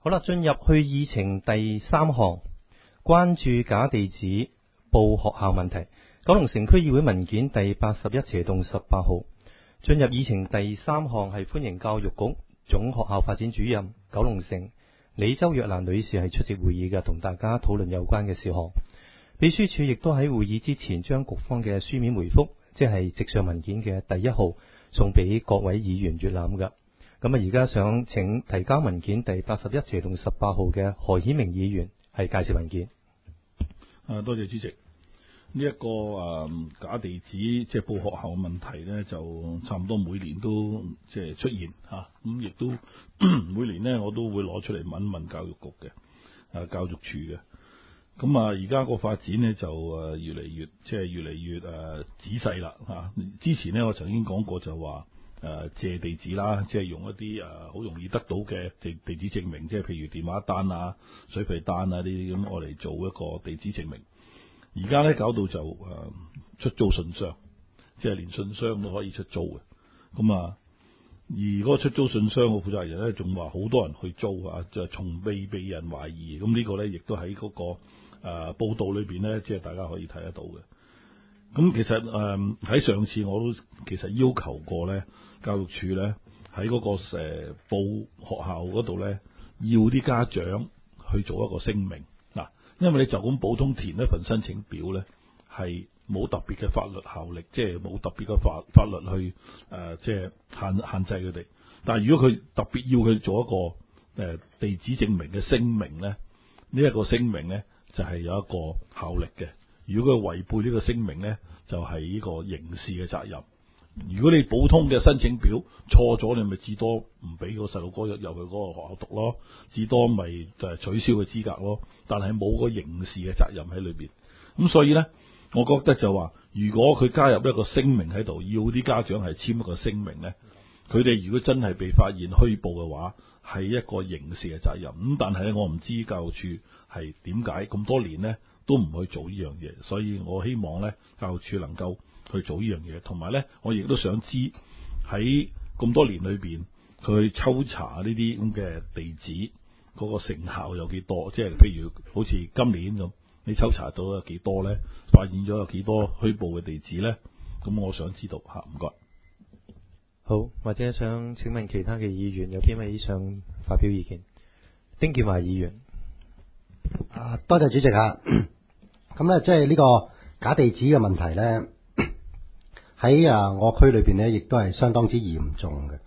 好啦，進入去議程第3項，關注假地址報學校問題。九龍城區議會文件第81/18號。進入議程第3項係歡迎教育局總學校發展主任九龍城李周若蘭女士係出席會議嘅，同大家討論有關嘅事項。秘書處亦都喺會議之前將局方嘅書面回覆，即係直上文件嘅第1號送俾各位議員閱覽嘅。咁啊，而家想請提交文件第81/18號嘅何顯明議員係介紹文件。 多謝主席。呢一個假地址即係報學校嘅問題呢，就差唔多每年都即係出現嚇，咁亦都每年呢，我都會攞出嚟問問教育局嘅教育處嘅。咁而家個發展呢，就越嚟越仔細啦嚇。之前呢，我曾經講過就話借地址啦，即係用一啲好容易得到嘅地址證明，即係譬如電話單啊、水費單啊呢啲咁，我嚟做一個地址證明。而家咧搞到就出租信箱，即係連信箱都可以出租嘅。咁而嗰個出租信箱嘅負責人咧，仲話好多人去租啊，就從未被人懷疑。咁呢個咧，亦都喺嗰個報道裏邊咧，即係大家可以睇得到嘅。咁其實喺上次我都其實要求過咧，教育處咧喺嗰個報學校嗰度咧，要啲家長去做一個聲明。因為你就咁普通填一份申請表咧，係冇特別嘅法律效力，即係冇特別嘅法律去即係限制佢哋。但係如果佢特別要佢做一個地址證明嘅聲明咧，呢一個聲明咧就係有一個效力嘅。如果佢違背呢個聲明咧，就係呢個刑事嘅責任。如果你普通嘅申請表錯咗，你咪至多唔俾個細路哥入去嗰個學校讀咯，至多咪取消個資格咯。但係冇個刑事嘅責任喺裏邊。咁所以呢，我覺得就話，如果佢加入一個聲明喺度，要啲家長係簽一個聲明呢，佢哋如果真係被發現虛報嘅話，係一個刑事嘅責任。咁但係咧，我唔知教育處係點解咁多年呢都唔去做呢樣嘢，所以我希望呢，教育處能夠去做呢樣嘢，同埋呢，我亦都想知喺咁多年裏邊，佢抽查呢啲咁嘅地址嗰個成效有幾多？即係譬如好似今年咁，你抽查到有幾多呢？發現咗有幾多虛報嘅地址呢？咁我想知道吓，唔該。 好，或者想請問其他嘅議員有邊位想發表意見？丁建華議員。 多謝主席啊。咁咧，即係呢個假地址嘅問題咧，喺我區裏邊咧，亦都係相當之嚴重嘅。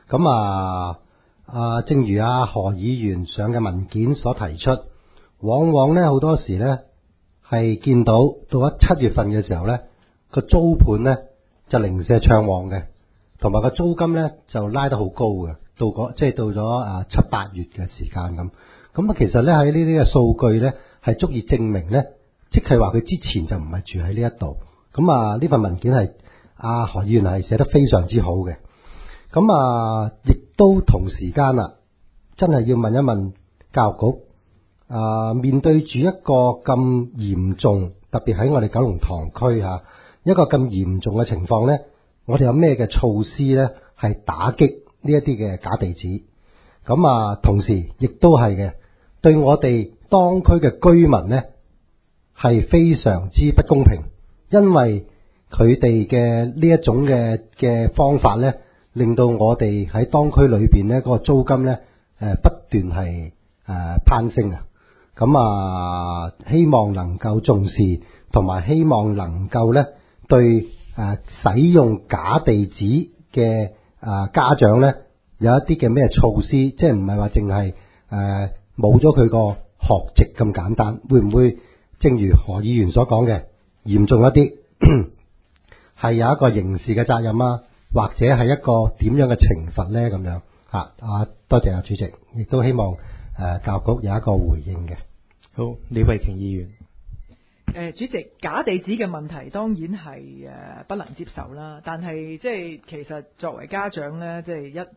咁正如何議員上嘅文件所提出，往往咧好多時咧係見到咗7月份嘅時候咧，個租盤咧就零舍暢旺嘅，同埋個租金咧就拉得好高嘅，到咗7、8月嘅時間咁。咁其實咧喺呢啲嘅數據咧係足以證明咧，即係話佢之前就唔係住喺呢一度。咁呢份文件係何議員係寫得非常之好嘅。咁亦都同時間真係要問一問教育局，面對住一個咁嚴重，特別喺我哋九龍塘區一個咁嚴重嘅情況咧，我哋有咩嘅措施咧係打擊呢一啲嘅假地址？咁同時亦都係嘅，對我哋當區嘅居民咧係非常之不公平，因為佢哋嘅呢一種嘅方法咧，令到我哋喺當區裏邊咧嗰個租金咧不斷係攀升啊！咁希望能夠重視，同埋希望能夠咧對使用假地址嘅家長咧有一啲嘅咩措施，即係唔係話淨係冇咗佢個學籍咁簡單，會唔會正如何議員所講嘅嚴重一啲，係有一個刑事嘅責任或者係一個點樣嘅懲罰咧？咁樣多謝主席，亦都希望教育局有一個回應嘅。 好，李慧瓊議員。 主席，假地址嘅問題當然係不能接受啦。但係即係其實作為家長咧，即係一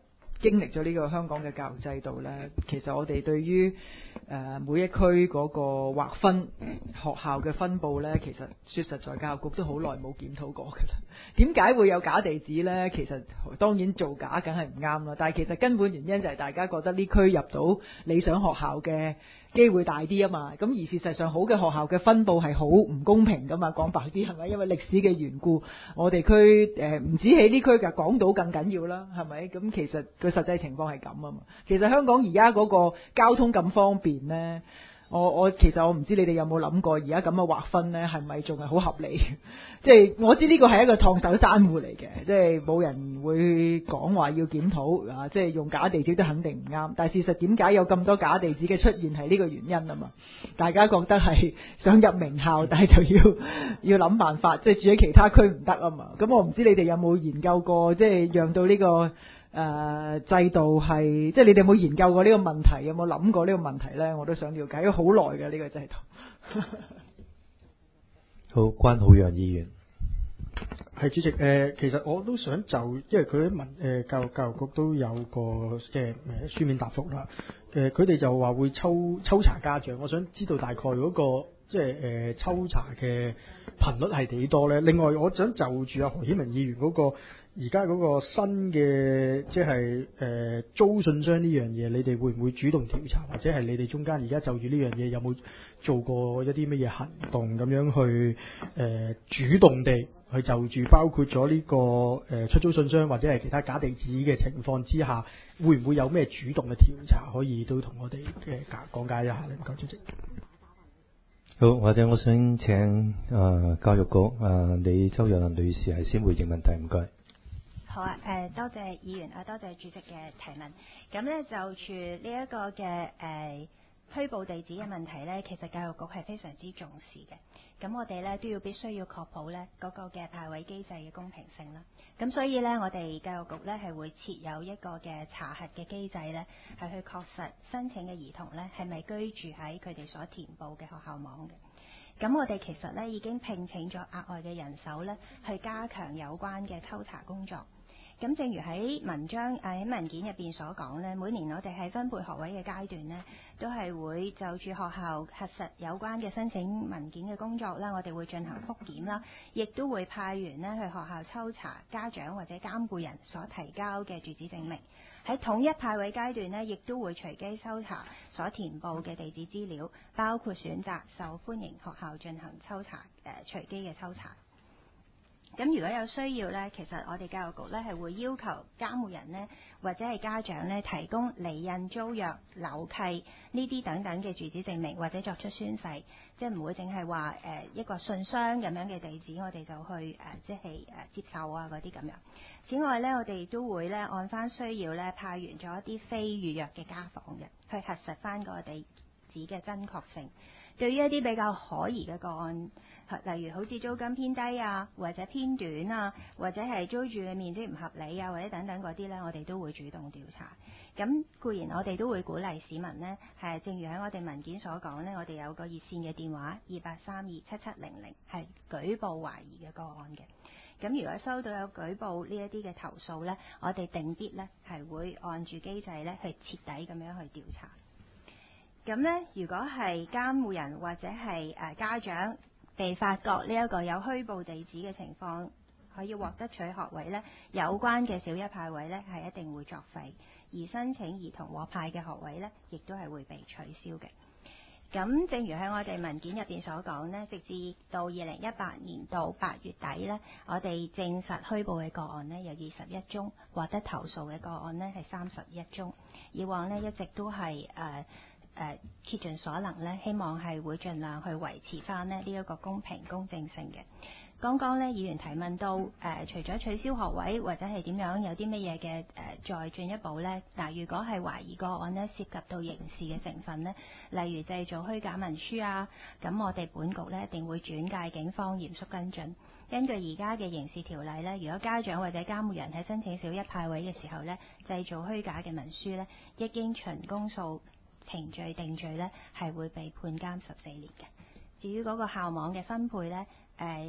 經歷咗呢個香港嘅教育制度呢，其實我哋對於每一區嗰個劃分學校嘅分佈呢，其實說實在教育局都好耐冇檢討過㗎啦。點解會有假地址呢？其實當然造假梗係唔啱啦，但係其實根本原因就係大家覺得呢區入到理想學校嘅機會大啲啊嘛。咁而事實上好嘅學校嘅分佈係好唔公平㗎嘛，講白啲係咪？因為歷史嘅緣故，我哋區唔止喺呢區嘅港島更緊要啦，係咪？咁其實個實際情況係咁啊嘛。其實香港而家嗰個交通咁方便呢，其實我唔知你哋有冇諗過，而家咁嘅劃分呢係咪仲係好合理？即係我知呢個係一個燙手山芋嚟嘅，即係冇人會講話要檢討啊！即係用假地址都肯定唔啱。但係事實點解有咁多假地址嘅出現係呢個原因啊嘛？大家覺得係想入名校，但係就要諗辦法，即係住喺其他區唔得啊嘛。咁我唔知你哋有冇研究過，即係讓到呢個制度係，即係你哋有冇研究過呢個問題？有冇諗過呢個問題呢？我都想了解，因為好耐嘅呢個制度。 好，關浩洋議員。 係主席，其實我都想就，因為佢問教育局都有個書面答覆啦。佢哋就話會抽查家長，我想知道大概嗰個即係抽查嘅頻率係幾多咧？另外，我想就住何顯明議員嗰個而家嗰個新嘅即係租信箱呢樣嘢，你哋會唔會主動調查，或者係你哋中間而家就住呢樣嘢有冇做過一啲乜嘢行動咁樣去主動地去就住包括咗呢個出租信箱或者係其他假地址嘅情況之下，會唔會有咩主動嘅調查可以都同我哋講解一下咧？唔該，主席。 好，或者我想請教育局李周若麟女士係先回應問題，唔該。 好啊，多謝議員多謝主席嘅提問。咁咧就住呢一個嘅虛報地址嘅問題咧，其實教育局係非常之重視嘅。咁我哋咧都必須要確保咧嗰個嘅派位機制嘅公平性啦。咁所以咧，我哋教育局咧係會設有一個嘅查核嘅機制咧，係去確實申請嘅兒童咧係咪居住喺佢哋所填報嘅學校網嘅。咁我哋其實咧已經聘請咗額外嘅人手咧，去加強有關嘅抽查工作。咁正如喺文件入邊所講咧，每年我哋喺分配學位嘅階段咧，都係會就住學校核實有關嘅申請文件嘅工作啦，我哋會進行復檢啦，亦都會派員咧去學校抽查家長或者監護人所提交嘅住址證明。喺統一派位階段咧，亦都會隨機抽查所填報嘅地址資料，包括選擇受歡迎學校進行抽查，隨機嘅抽查。咁如果有需要呢，其實我哋教育局呢係會要求監護人呢，或者係家長呢提供離印、租約、樓契呢啲等等嘅住址證明，或者作出宣誓，即係唔會淨係話一個信箱咁樣嘅地址，我哋就去即係接受啊嗰啲咁樣。此外呢，我哋都會呢按翻需要呢派員咗一啲非預約嘅家訪嘅，去核實翻個地址嘅真確性。對於一啲比較可疑嘅個案，例如好似租金偏低啊，或者偏短啊，或者係租住嘅面積唔合理啊，或者等等嗰啲呢，我哋都會主動調查。咁固然我哋都會鼓勵市民呢，係正如喺我哋文件所講呢，我哋有個熱線嘅電話28327700，係舉報懷疑嘅個案嘅。咁如果收到有舉報呢一啲嘅投訴呢，我哋定必呢係會按住機制呢去徹底咁樣去調查。咁呢，如果係監護人或者係家長被發覺呢一個有虛報地址嘅情況，可以獲得取學位呢，有關嘅小一派位呢係一定會作廢，而申請兒童獲派嘅學位呢，亦都係會被取消嘅。咁正如喺我哋文件入邊所講呢，直至到2018年到8月底呢，我哋證實虛報嘅個案呢有21宗，獲得投訴嘅個案呢係31宗。以往呢一直都係竭盡所能咧，希望係會盡量去維持翻呢一個公平公正性嘅。剛剛呢議員提問到除咗取消學位或者係點樣有啲乜嘢嘅再進一步呢？嗱，如果係懷疑個案呢涉及到刑事嘅成分呢，例如製造虛假文書啊，咁我哋本局呢一定會轉介警方嚴肅跟進。根據而家嘅刑事條例呢，如果家長或者監護人喺申請小一派位嘅時候呢，製造虛假嘅文書呢，一經循公訴程序定罪呢，係會被判監14年嘅。至於嗰個校網嘅分配呢，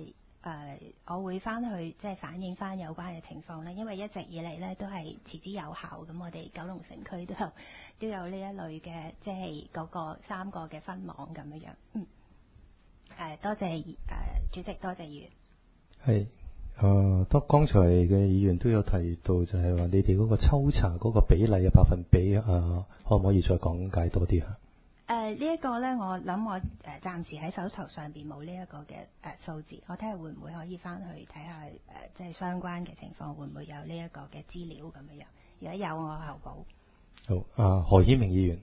我會翻去即係反映翻有關嘅情況咧，因為一直以嚟咧都係持之有效。咁我哋九龍城區都有呢一類嘅，即係嗰個3個嘅分網咁樣樣。多謝主席，多謝議員。 係當剛才嘅議員都有提到，就係話你哋嗰個抽查嗰個比例嘅百分比可唔可以再講解多啲啊？ 呢一個咧，我諗我暫時喺手頭上邊冇呢一個嘅數字，我睇下會唔會可以翻去睇下即係相關嘅情況，會唔會有呢一個嘅資料咁樣樣？如果有，我後補。 好，何顯明議員。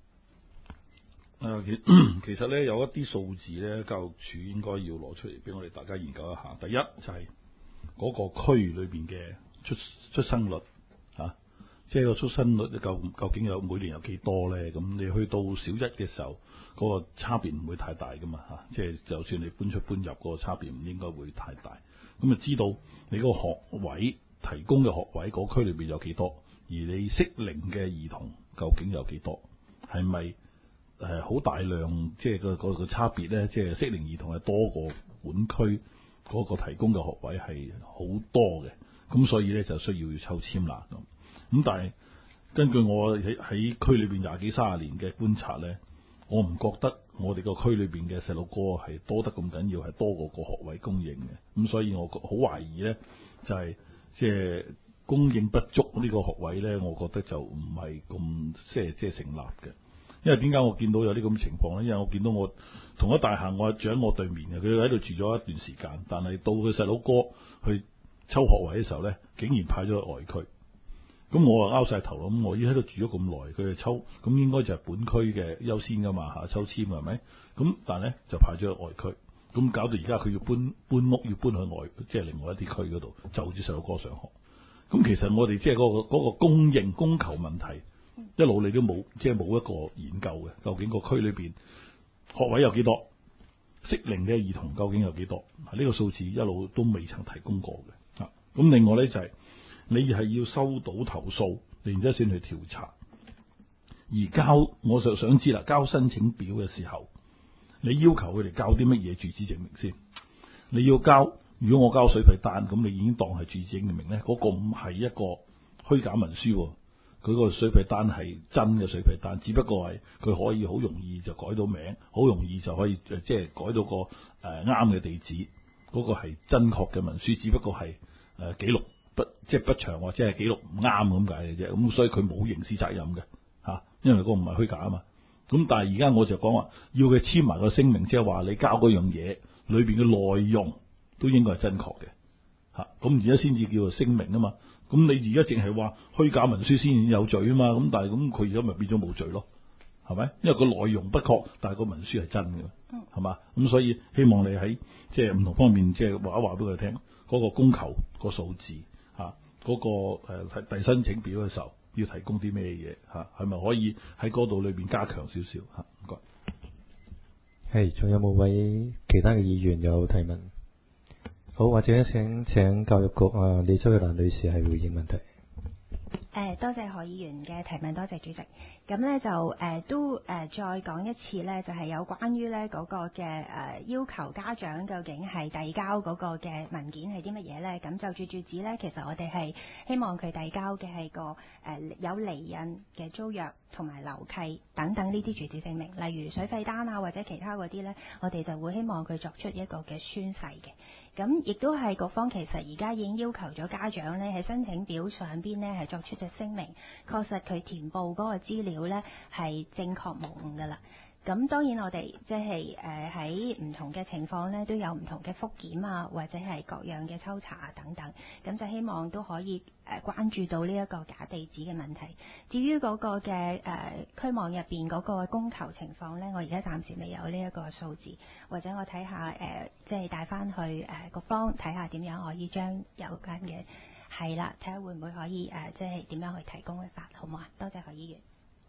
其實咧有一啲數字咧，教育署應該要攞出嚟俾我哋大家研究一下。第一就係嗰個區裏邊嘅出生率啊，即係個出生率究竟有每年有幾多咧？咁你去到小一嘅時候，嗰個差別唔會太大噶嘛嚇，即係就算你搬出搬入嗰個差別唔應該會太大。咁啊知道你嗰個學位提供嘅學位嗰區裏邊有幾多，而你適齡嘅兒童究竟有幾多，係咪？好大量，即係個差別咧，即係適齡兒童係多過本區嗰個提供嘅學位係好多嘅，咁所以咧就需要抽籤啦咁。但係根據我喺區裏邊20幾30年嘅觀察咧，我唔覺得我哋個區裏邊嘅細路哥係多得咁緊要，係多過個學位供應嘅。咁所以我好懷疑咧，就係即係供應不足呢個學位咧，我覺得就唔係咁即係成立嘅。因為點解我見到有啲咁嘅情況咧？因為我見到我同一大廈，我住喺我對面嘅，佢喺度住咗一段時間，但係到佢細佬哥去抽學位嘅時候咧，竟然派咗去外區。咁我啊拗晒頭咯，咁我已經喺度住咗咁耐，佢哋抽，咁應該就係本區嘅優先噶嘛嚇，抽籤係咪？咁但係咧就派咗去外區，咁搞到而家佢要搬屋，要搬去外，即係另外一啲區嗰度，就住細佬哥上學。咁其實我哋即係嗰個供應供求問題。一路你都冇，即係冇一個研究嘅，究竟個區裏邊學位有幾多，適齡嘅兒童究竟有幾多？呢個數字一路都未曾提供過嘅。咁另外咧就係你係要收到投訴，然之後先去調查。而我就想知啦，交申請表嘅時候，你要求佢哋交啲乜嘢住址證明先？你要交，如果我交水費單，咁你已經當係住址證明咧，嗰個唔係一個虛假文書。佢個水費單係真嘅水費單，只不過係佢可以好容易就改到名，好容易就可以即係改到個啱嘅地址，嗰個係真確嘅文書，只不過係記錄不詳或者係記錄唔啱咁解嘅啫。咁所以佢冇刑事責任嘅嚇，因為嗰個唔係虛假啊嘛。咁但係而家我就講話要佢簽埋個聲明，即係話你交嗰樣嘢裏邊嘅內容都應該係真確嘅嚇。咁而家先至叫做聲明啊嘛。咁你而家淨係話虛假文書先有罪啊嘛，咁但係咁佢而家咪變咗冇罪咯，係咪？因為個內容不確，但係個文書係真嘅，係嘛？咁所以希望你喺即係唔同方面即係話一話俾佢聽，嗰個供求個數字嚇，嗰個遞申請表嘅時候要提供啲咩嘢嚇，係咪可以喺嗰度裏邊加強少少嚇？唔該。 係，仲有冇位其他嘅議員有提問？好，或者請教育局李周玉蘭女士係回應問題。 多謝何議員嘅提問，多謝主席。咁咧就都再講一次咧，就係有關於咧嗰個嘅要求家長究竟係遞交嗰個嘅文件係啲乜嘢咧？咁就住址咧，其實我哋係希望佢遞交嘅係個有離印嘅租約同埋樓契等等呢啲住址證明，例如水費單啊或者其他嗰啲咧，我哋就會希望佢作出一個嘅宣誓嘅。咁亦都係局方其實而家已經要求咗家長咧喺申請表上邊咧係作出咗聲明，確實佢填報嗰個資料咧係正確無誤㗎啦。咁當然我哋即係喺唔同嘅情況咧都有唔同嘅復檢啊，或者係各樣嘅抽查等等，咁就希望都可以關注到呢一個假地址嘅問題。至於嗰個嘅區網入邊嗰個供求情況咧，我而家暫時未有呢一個數字，或者我睇下即係帶翻去局方睇下點樣可以將有關嘅係啦，睇下會唔會可以即係點樣去提供嘅法，好唔好啊？多謝何議員。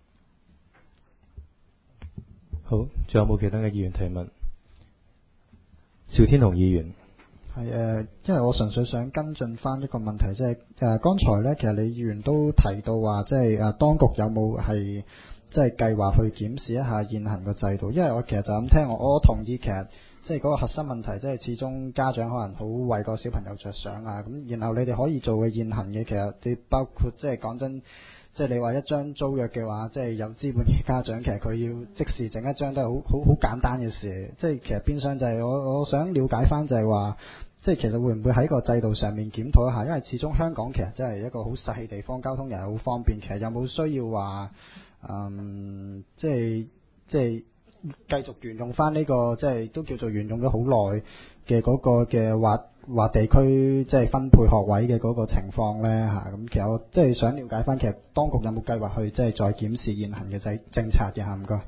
好，仲有冇其他嘅議員提問？邵天雄議員係因為我純粹想跟進翻一個問題，即係剛才咧，其實李議員都提到話，即係當局有冇係即係計劃去檢視一下現行嘅制度？因為我其實就咁聽，我同意其實即係嗰個核心問題，即係始終家長可能好為個小朋友着想啊。咁然後你哋可以做嘅現行嘅，其實你包括即係講真，即係你話一張租約嘅話，即係有資本嘅家長，其實佢要即時整一張都係好簡單嘅事。即係其實變相就係我想了解翻就係話，即係其實會唔會喺個制度上面檢討一下？因為始終香港其實真係一個好細嘅地方，交通又係好方便。其實有冇需要話即係繼續沿用翻呢個即係都叫做沿用咗好耐嘅嗰個嘅劃地區即係分配學位嘅嗰個情況呢？嚇？咁其實我即係想了解翻，其實當局有冇計劃去即係再檢視現行嘅政策嘅嚇？唔該。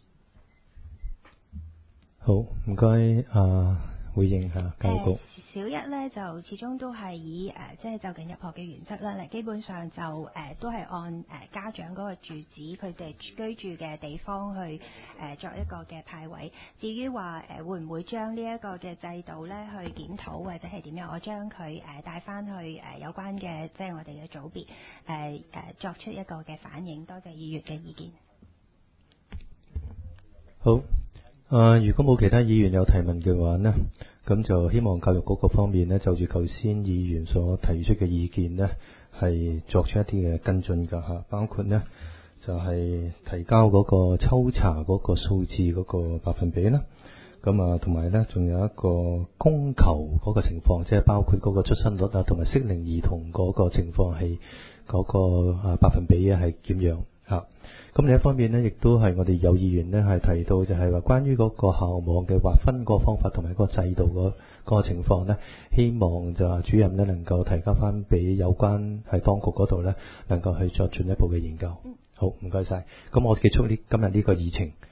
好，唔該回應下教育局。 小一咧就始終都係以即係就近入學嘅原則啦。基本上就都係按家長嗰個住址佢哋居住嘅地方去作一個嘅派位。至於話會唔會將呢一個嘅制度咧去檢討或者係點樣，我將佢帶翻去有關嘅即係我哋嘅組別作出一個嘅反應。多謝議員嘅意見。 好，如果冇其他議員有提問嘅話呢，咁就希望教育局嗰方面呢，就住頭先議員所提出嘅意見呢，係作出一啲嘅跟進㗎嚇，包括呢就係提交嗰個抽查嗰個數字嗰個百分比啦，咁同埋呢仲有一個供求嗰個情況，即係包括嗰個出生率啊，同埋適齡兒童嗰個情況係嗰個百分比係點樣嚇。咁另一方面呢，亦都係我哋有議員呢係提到，就係話關於嗰個校網嘅劃分個方法同埋個制度嗰個情況呢，希望就話主任呢能夠提交翻俾有關喺當局嗰度呢，能夠去作進一步嘅研究。好，唔該晒。咁我結束今日呢個議程。